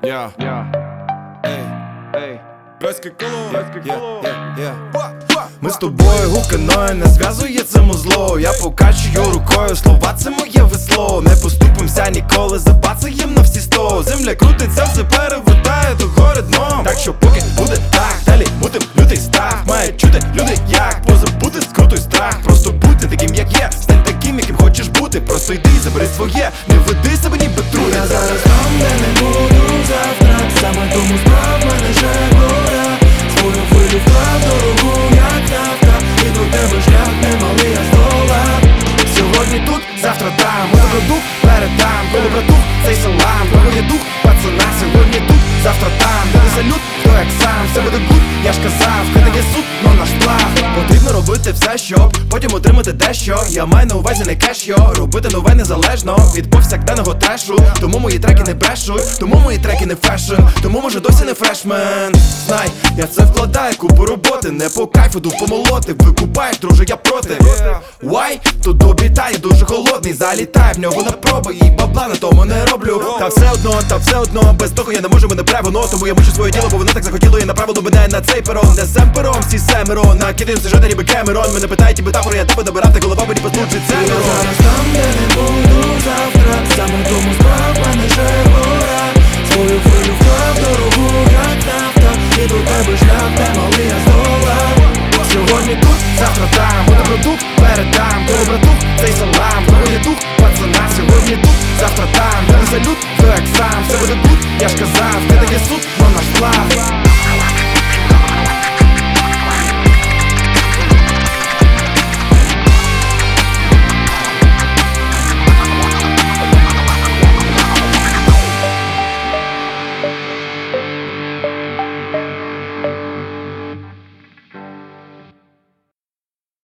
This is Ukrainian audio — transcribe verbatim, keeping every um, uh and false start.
Yeah. Ей, ей, братське коло, братське коло. Ми з тобою гуканою, не зв'язує це музло. Я покачую рукою, слова це моє весло. Не поступимся ніколи, забацаєм на всі сто. Земля крутиться, все перевертає до гори дном. Так що поки буде так, далі будем лютий страх. Має чути люди як позабути скрутий страх. Просто будьте таким як є, стань таким яким хочеш бути. Просто йди, забери своє, не веди себе ніби труд. Я зараз там, де не буду завтра. Саме тому справ мене ще гора. Свою хвилю вклав дорогу, як нафта. І до тебе шлях немалий, я здолав. Сьогодні тут, завтра там, ми добродух передам. Коли братух, цей салам, проводя дух, пацана. Сьогодні тут, завтра там, буде салют, хто як сам, все буде гуд, я ж казав, хай таке суд, но наш план. Потрібно робити все, щоб потім отримати дещо. Я маю на увазі не кеш, йо, робити нове незалежно від повсякденного трешу. Тому мої треки не брешуть, тому мої треки не фешн, тому може досі не фрешмен. Знай, я це вкладаю, купу роботи, не по кайфу, ду помолоти. Викупаєш, друже, я проти. Why? Тут обітає, дуже холодний, залітає в нього на проби. І бабла на тому не роблю. Та все одно, та все одно, без того я не можу, мене правоно. Тому я мучу своє діло, бо воно так захотіло. І направило мене на цей перон, не сем пером, всі семеро. Накидим це жити ніби Кемерон. Мене питають і метафори, я тебе добирав, та голова мені послужить Я семеро. зараз там, де не буду завтра. Саме тому справ мене ще гора. Свою хвилю вклав дорогу, як нафта. І до тебе шлях немалий, я здолав. Сьогодні тут, завтра там, буде продукт, передам. Коли братух, цей салам, проводя дух, пацана. Сьогодні тут, завтра там, буде салют, хто як сам, все буде гуд, я ж казав, хай таке суд, но наш план.